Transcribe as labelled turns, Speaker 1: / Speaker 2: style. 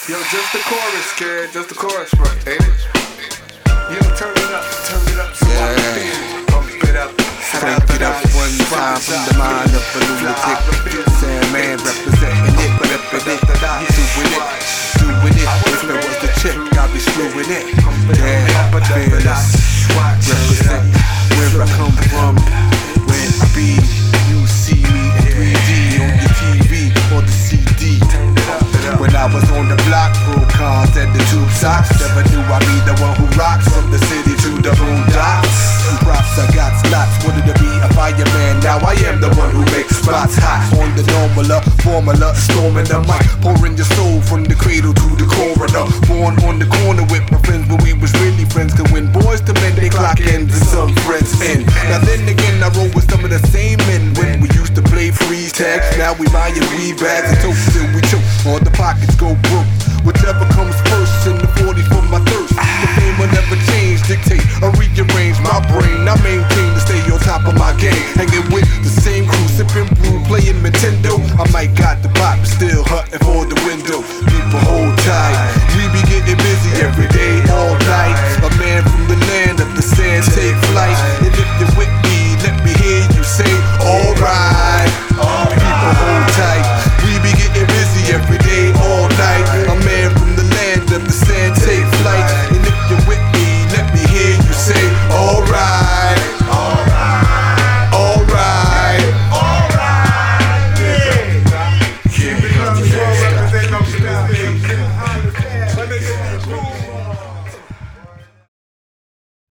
Speaker 1: Yo, just the chorus, kid. Just the chorus, bro. Ain't it? Yo, turn it up so I can feel it. Pump it up.
Speaker 2: Crank it up one time from the mind of a lunatic. Sandman representing it, repping it, doing it. If it was the chick, I'd be screwing it. Yeah, fearless. Represent where I come from, where I be. You see me in 3D on your TV or the CD. When I was on the block, broke cars and the tube socks. Never knew I'd be the one who rocks from the city to the boondocks. Props, I got slots, wanted to be a fireman. Now I am the one who makes spots hot. On the formula, storming the mic, pouring your soul from the cradle to the corridor. Born on the corner with my friends when we was really friends. Cause when boys to men, they clock ends and some friends in. Now then again, I roll with some of the same men when we used to play freeze tag. Now we buying weed bags and toast till we choke. All the pockets go broke. Whichever comes first in the 40 for my thirst. The name will never change, dictate or rearrange my brain. I maintain to stay on top of my game. Hanging with the same crew, sipping brew, playing Nintendo. I might got the pop, still hunting for the window. People hold tight, we be getting busy every day.